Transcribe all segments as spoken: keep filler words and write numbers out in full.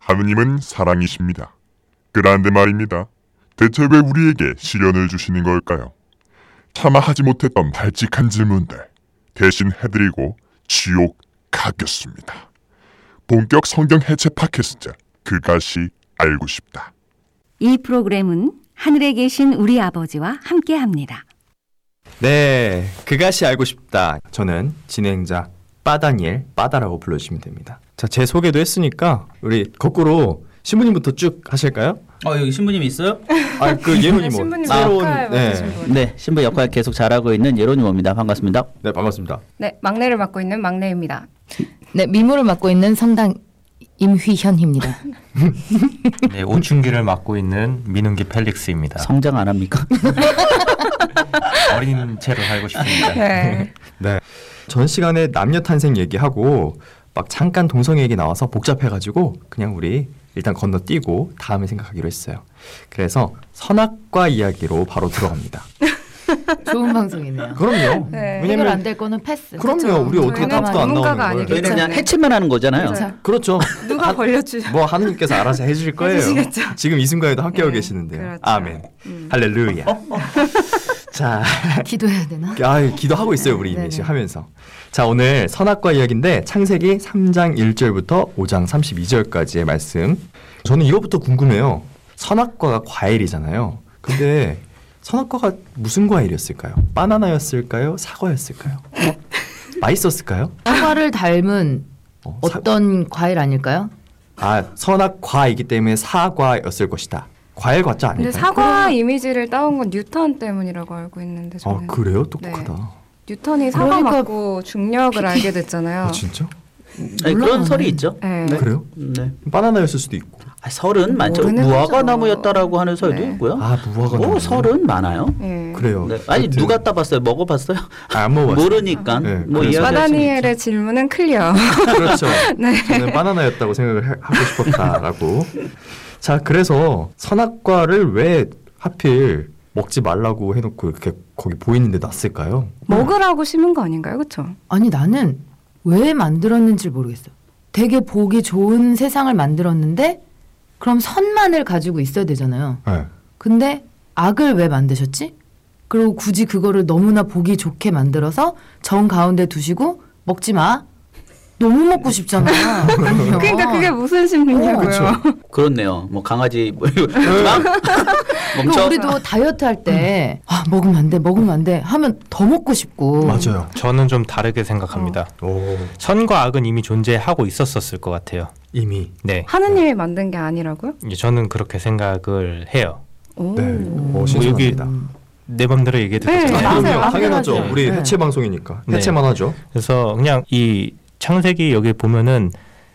하느님은 사랑이십니다. 그런데 말입니다. 대체 왜 우리에게 시련을 주시는 걸까요? 차마 하지 못했던 발칙한 질문들 대신 해드리고 지옥 가겠습니다. 본격 성경 해체 팟캐스트 그것이 알고 싶다. 이 프로그램은 하늘에 계신 우리 아버지와 함께합니다. 네, 그것이 알고 싶다. 저는 진행자 빠다니엘, 빠다라고 불러주시면 됩니다. 자, 제 소개도 했으니까 우리 거꾸로 신부님부터 쭉 하실까요? 어, 여기 신부님이 있어요? 아, 그 예로니모. 신부님 새로운 역할 네. 맡으신 분. 네, 신부 역할 계속 잘하고 있는 예로니모입니다. 반갑습니다. 네, 반갑습니다. 네, 막내를 맡고 있는 막내입니다. 네, 미모를 맡고 있는 성당 임휘현입니다. 네, 오춘기를 맡고 있는 민은기 펠릭스입니다. 성장 안 합니까? 어린 채로 살고 싶습니다. 네. 네. 전 시간에 남녀 탄생 얘기하고 막 잠깐 동성 얘기 나와서 복잡해가지고 그냥 우리 일단 건너뛰고 다음에 생각하기로 했어요. 그래서 선악과 이야기로 바로 들어갑니다. 좋은 방송이네요. 그럼요. 네. 해결 안 될 거는 패스. 그럼요. 그쵸. 우리 어떻게 저희는 답도 안 전문가가 나오는 아니기 걸. 저희는 그냥 네. 해체만 하는 거잖아요. 그렇죠. 그렇죠. 누가 벌려주죠? 뭐 하느님께서 알아서 해주실 거예요. 해주시겠죠. 지금 이 순간에도 함께하고 네, 계시는데요. 그렇죠. 아멘. 음. 할렐루야. 자, 기도해야 되나? 아, 기도하고 있어요 우리 이미 지금 하면서. 자, 오늘 선악과 이야기인데 창세기 삼 장 일 절부터 오 장 삼십이 절까지의 말씀. 저는 이거부터 궁금해요. 선악과가 과일이잖아요. 근데 선악과가 무슨 과일이었을까요? 바나나였을까요? 사과였을까요? 맛있었을까요? 사과를 닮은 어, 사- 어떤 과일 아닐까요? 아, 선악과이기 때문에 사과였을 것이다. 과일 과자 근데 아닐까요? 사과 이미지를 따온 건 뉴턴 때문이라고 알고 있는데 아, 저는. 그래요? 똑똑하다. 뉴턴이 사과 그러니까 맞고 중력을 알게 됐잖아요. 아, 진짜? 아니, 그런 설이 있죠. 네. 네. 그래요? 네. 바나나였을 수도 있고. 아, 설은 많죠. 모르는 무화과 거죠. 나무였다라고 하는 설도 네. 있고요. 아, 무화과 오, 나무. 설은 많아요. 네. 그래요. 네. 아니 하여튼- 누가 따봤어요? 먹어봤어요? 아, 안 먹어봤어요. 모르니까 네, 뭐 그래서- 이야기할 수 마다니엘의 있죠. 질문은 클리어. 그렇죠. 네. 저는 바나나였다고 생각을 해- 하고 싶었다라고. 자, 그래서 선악과를 왜 하필 먹지 말라고 해놓고 이렇게 거기 보이는데 놨을까요? 먹으라고 심은 거 아닌가요, 그렇죠? 아니 나는 왜 만들었는지 모르겠어. 되게 보기 좋은 세상을 만들었는데 그럼 선만을 가지고 있어야 되잖아요. 네. 근데 악을 왜 만드셨지? 그리고 굳이 그거를 너무나 보기 좋게 만들어서 정 가운데 두시고 먹지 마. 너무 먹고 싶잖아. 그러면. 그러니까 그게 무슨 심리냐고요. 그렇네요. 뭐 강아지 뭐 이거 그리고 멈춰. 우리도 다이어트 할 때 아, 먹으면 안 돼, 먹으면 안 돼 하면 더 먹고 싶고. 맞아요. 저는 좀 다르게 생각합니다. 오, 선과 악은 이미 존재하고 있었었을 것 같아요. 이미. 네, 하느님이 만든 게 아니라고요? 이제 저는 그렇게 생각을 해요. 오. 네. 오, 신선합니다. 내 맘대로 얘기해도 네, 되잖아요. 맞아요. 그럼요. 당연하죠. 당연하죠. 우리 네. 해체 방송이니까 네. 해체만 하죠. 그래서 그냥 이 창세기 여기 보면은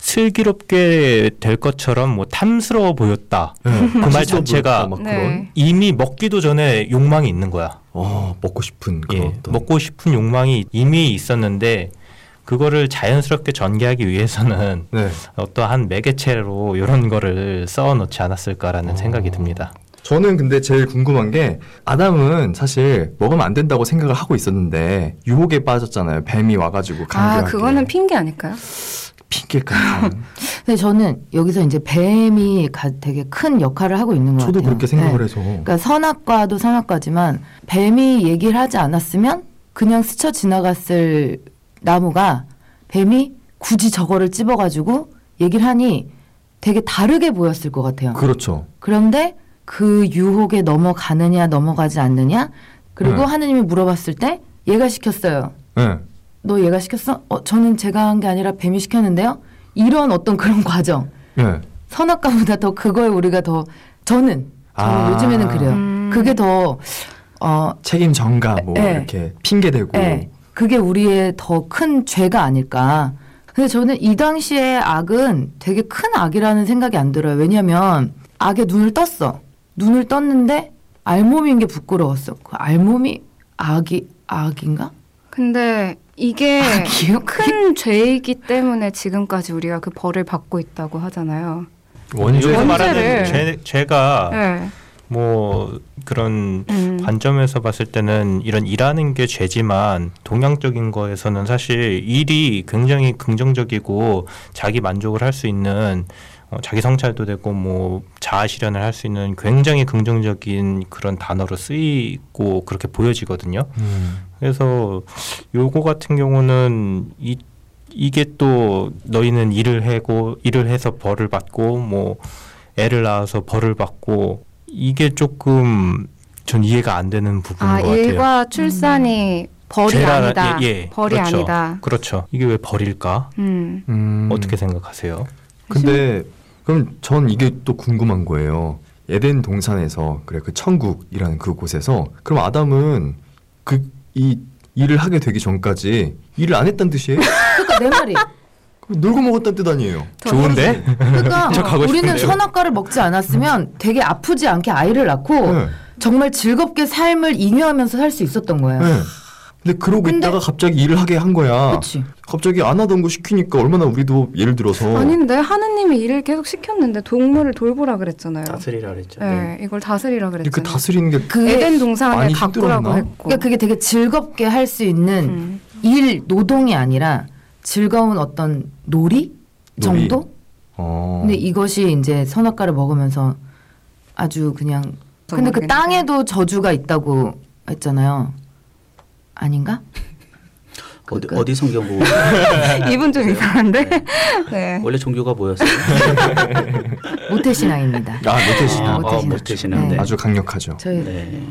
슬기롭게 될 것처럼 뭐 탐스러워 보였다. 네. 그 말 맛있어 자체가 보였다, 막 네. 그런. 이미 먹기도 전에 욕망이 있는 거야. 어, 먹고 싶은 그런 예, 어떤. 먹고 싶은 욕망이 이미 있었는데 그거를 자연스럽게 전개하기 위해서는 네. 어떠한 매개체로 이런 거를 써놓지 않았을까라는 어. 생각이 듭니다. 저는 근데 제일 궁금한 게 아담은 사실 먹으면 안 된다고 생각을 하고 있었는데 유혹에 빠졌잖아요. 뱀이 와가지고 아, 강요하게. 그거는 핑계 아닐까요? 핑계일까요? 근데 저는 여기서 이제 뱀이 가, 되게 큰 역할을 하고 있는 것 저도 같아요. 그렇게 생각을 네. 해서. 그러니까 선악과도 선악과지만 뱀이 얘기를 하지 않았으면 그냥 스쳐 지나갔을 나무가 뱀이 굳이 저거를 찝어가지고 얘기를 하니 되게 다르게 보였을 것 같아요. 그렇죠. 그런데 그 유혹에 넘어가느냐 넘어가지 않느냐 그리고 네. 하느님이 물어봤을 때 얘가 시켰어요. 네. 너 얘가 시켰어? 어, 저는 제가 한 게 아니라 뱀이 시켰는데요. 이런 어떤 그런 과정. 네. 선악과보다 더 그거에 우리가 더 저는 저는 아. 요즘에는 그래요. 음. 그게 더 어, 책임 전가 뭐 네. 이렇게 핑계 대고. 예, 그게 우리의 더 큰 죄가 아닐까. 근데 저는 이 당시의 악은 되게 큰 악이라는 생각이 안 들어요. 왜냐하면 악에 눈을 떴어. 눈을 떴는데 알몸인 게 부끄러웠어. 그 알몸이 악이 악인가? 근데 이게 악이요? 큰 죄이기 때문에 지금까지 우리가 그 벌을 받고 있다고 하잖아요. 원죄에서 원죄를- 말하는 죄, 죄가 네. 뭐 그런 음. 관점에서 봤을 때는 이런 일하는 게 죄지만 동양적인 거에서는 사실 일이 굉장히 긍정적이고 자기 만족을 할 수 있는 어, 자기 성찰도 되고 뭐 자아 실현을 할 수 있는 굉장히 긍정적인 그런 단어로 쓰이고 그렇게 보여지거든요. 음. 그래서 요거 같은 경우는 이 이게 또 너희는 일을 해고 일을 해서 벌을 받고 뭐 애를 낳아서 벌을 받고 이게 조금 전 이해가 안 되는 부분인 아, 것 같아요. 일과 출산이 벌이 죄라- 아니다. 예, 예. 벌이 그렇죠. 아니다. 그렇죠. 이게 왜 벌일까? 음. 음. 어떻게 생각하세요? 근데 그럼 전 이게 또 궁금한 거예요. 에덴 동산에서 그래 그 천국이라는 그 곳에서 그럼 아담은 그 이 일을 하게 되기 전까지 일을 안 했다는 뜻이에요? 그러니까 내 말이. 그럼 놀고 먹었다는 뜻 아니에요? 좋은데? 그러니까 저 가고 우리는 싶은데요. 선악과를 먹지 않았으면 되게 아프지 않게 아이를 낳고 네. 정말 즐겁게 삶을 잉여하면서 살 수 있었던 거예요. 네. 근데 그러고 근데- 있다가 갑자기 일을 하게 한 거야. 그렇지. 갑자기 안 하던 거 시키니까 얼마나 우리도 예를 들어서 아닌데 하느님이 일을 계속 시켰는데 동물을 돌보라 그랬잖아요. 다스리라 그랬죠. 네, 이걸 다스리라 그 그랬잖아요. 다스리는 게 그게 에덴 동산에 많이 가꾸라고 힘들었나? 했고. 그러니까 그게 되게 즐겁게 할 수 있는 음. 일 노동이 아니라 즐거운 어떤 놀이 놀이. 정도? 어. 근데 이것이 이제 선악과를 먹으면서 아주 그냥 근데 그 모르겠는데. 땅에도 저주가 있다고 했잖아요. 아닌가? 어디, 그- 어디 성경 보고 이분 좀 이상한데. 네. 원래 종교가 뭐였어요? 모태신앙입니다. 아 모태신앙. 아, 모태신앙. 모태신앙. 네. 네. 아주 강력하죠. 저희 네.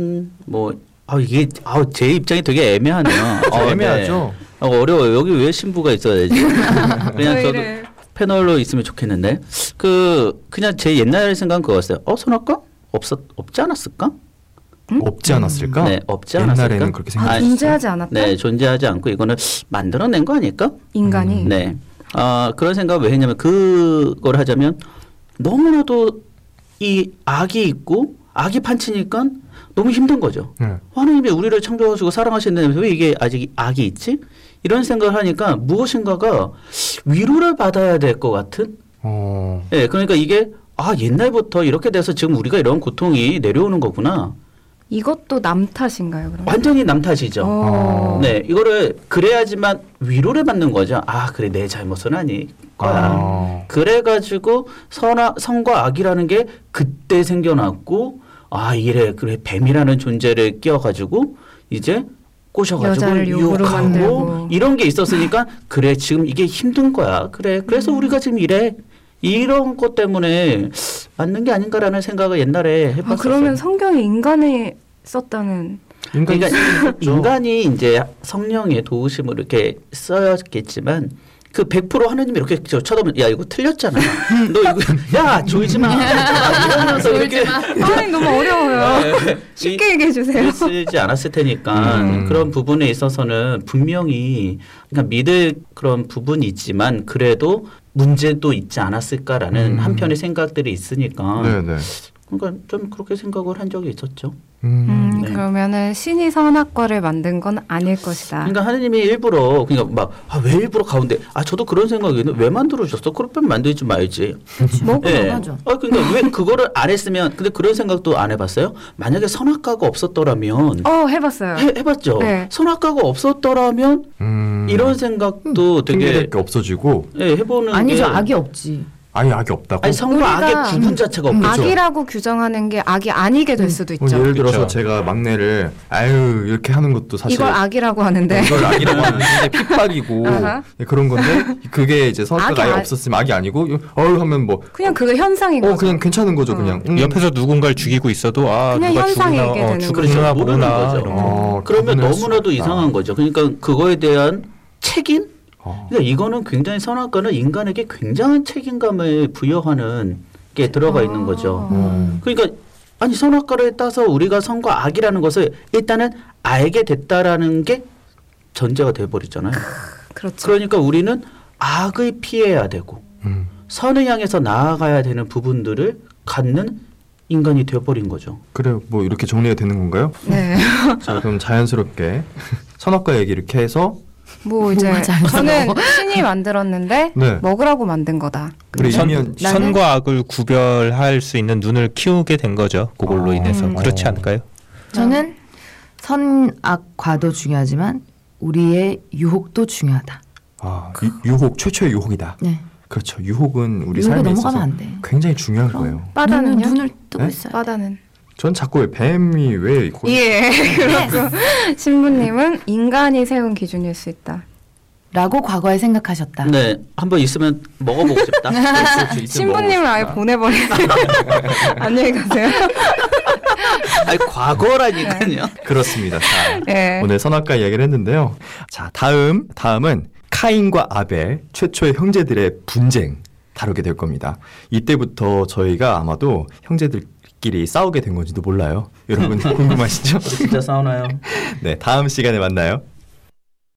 전뭐 아, 이게 아, 제 입장이 되게 애매하네요. 어, 애매하죠. 네. 어, 어려워요. 여기 왜 신부가 있어야 되지? 그냥 저도 저희를 패널로 있으면 좋겠는데 그 그냥 제 옛날 생각은 그거였어요. 어 선악과 없었 없지 않았을까? 없지 않았을까? 네, 없지 않았을까? 옛날에는 그렇게 아, 생각했어요. 존재하지 않았다. 네, 존재하지 않고 이거는 만들어낸 거 아닐까? 인간이. 네. 아 그런 생각을 왜 했냐면 그걸 하자면 너무나도 이 악이 있고 악이 판치니까 너무 힘든 거죠. 네. 하나님이 우리를 창조하시고 사랑하시는데 왜 이게 아직 악이 있지? 이런 생각을 하니까 무엇인가가 위로를 받아야 될 것 같은? 어. 예, 그러니까 이게 아 옛날부터 이렇게 돼서 지금 우리가 이런 고통이 내려오는 거구나. 이것도 남 탓인가요, 그럼? 완전히 남 탓이죠. 어. 네, 이거를 그래야지만 위로를 받는 거죠. 아, 그래 내 잘못은 아닐 거야. 아. 그래가지고 선악, 선과 악이라는 게 그때 생겨났고, 아 이래 그래 뱀이라는 존재를 끼워가지고 이제 꼬셔가지고 여자를 욕으로 유혹하고 만들고. 이런 게 있었으니까 그래 지금 이게 힘든 거야. 그래 그래서 음. 우리가 지금 이래. 이런 것 때문에 맞는 게 아닌가라는 생각을 옛날에 해봤었어요. 아, 그러면 성경이 인간이 썼다는 인간이 그러니까 있었죠. 인간이 이제 성령의 도우심으로 이렇게 써였겠지만 그 백 퍼센트 하느님이 이렇게 저 쳐다보면 야 이거 틀렸잖아. 너 이거 야 졸지 마. 이러면서 이렇게 아, 너무 어려워요. 쉽게 얘기해 주세요. 쓰지 않았을 테니까 음. 그런 부분에 있어서는 분명히 그러니까 믿을 그런 부분이 있지만 그래도 문제도 있지 않았을까라는 음. 한편의 생각들이 있으니까 네네. 그러니까 좀 그렇게 생각을 한 적이 있었죠. 음. 음, 네. 그러면은 신이 선악과를 만든 건 아닐 것이다. 그러니까 하느님이 일부러 그러니까 막 아 왜 일부러 가운데 아 저도 그런 생각이 있는데 왜 만들어 주셨어? 그렇면 만들지 말지. 먹으면 예. 하죠. 아 그러니까 왜 그거를 안 했으면 근데 그런 생각도 안 해봤어요? 만약에 선악과가 없었더라면 어, 해봤어요. 해, 해봤죠. 네. 선악과가 없었더라면 음. 이런 생각도 되게 핑계댈 게 없어지고 예, 해보는 아니죠. 게 악이 없지. 아예 악이 없다고. 아니 성과 우리가- 악의 구분 자체가 없죠. 악이라고 규정하는 게 악이 아니게 될 수도 뭐 있죠. 예를 들어서 그쵸. 제가 막내를 아유 이렇게 하는 것도 사실 이걸 악이라고 하는데. 이걸 악이라고 하는 게 핍박이고 아하. 예, 그런 건데 그게 이제 성악과가 악이 아예 아- 없었으면 악이 아니고 어유 하면 뭐 그냥 그게 현상인 어 거죠. 그냥 괜찮은 거죠 어. 그냥 음. 옆에서 누구군가를 죽이고 있어도 아 그냥 누가 현상이게 죽으나 어, 되는 죽으나 거죠. 모르나 모르는 거죠. 이런 거. 어, 그러면 구분할 수가 너무나도 없다. 이상한 거죠. 그러니까 그거에 대한 책임? 어. 그러니까 이거는 굉장히 선악과는 인간에게 굉장한 책임감을 부여하는 게 들어가 아. 있는 거죠. 음. 그러니까 아니 선악과를 따서 우리가 선과 악이라는 것을 일단은 알게 됐다라는 게 전제가 돼버렸잖아요. 그렇죠. 그러니까 우리는 악을 피해야 되고 음. 선을 향해서 나아가야 되는 부분들을 갖는 인간이 되어버린 거죠. 그래요. 뭐 이렇게 정리가 되는 건가요? 네. 자 그럼 자연스럽게 선악과 얘기 이렇게 해서 뭐 이제 뭐가 잘못된 저는 거? 신이 만들었는데 네. 먹으라고 만든 거다. 그래 선, 이면 나는- 선과 악을 구별할 수 있는 눈을 키우게 된 거죠. 그걸로 어. 인해서 음. 그렇지 않을까요? 저는 선악과도 중요하지만 우리의 유혹도 중요하다. 아 유, 유혹 최초의 유혹이다. 네. 그렇죠. 유혹은 우리 유혹에 삶에 넘어가면 있어서 안 돼. 굉장히 중요한 그럼. 거예요. 눈을, 바다는요? 눈을 뜨고 네? 있어요. 바다는. 전 자꾸 왜 뱀이 왜 거... 예, 그렇고 신부님은 인간이 세운 기준일 수 있다. 라고 과거에 생각하셨다. 네, 한번 있으면 먹어보고 싶다. 그렇죠. 신부님을 아예 보내버리는. 안녕히 가세요. 아니 과거라니까요. 그렇습니다. 자, 네. 오늘 선악과 이야기를 했는데요. 자, 다음 다음은 카인과 아벨 최초의 형제들의 분쟁 다루게 될 겁니다. 이때부터 저희가 아마도 형제들끼리 싸우게 된 건지도 몰라요. 여러분 궁금하시죠? 진짜 싸우나요? 네, 다음 시간에 만나요.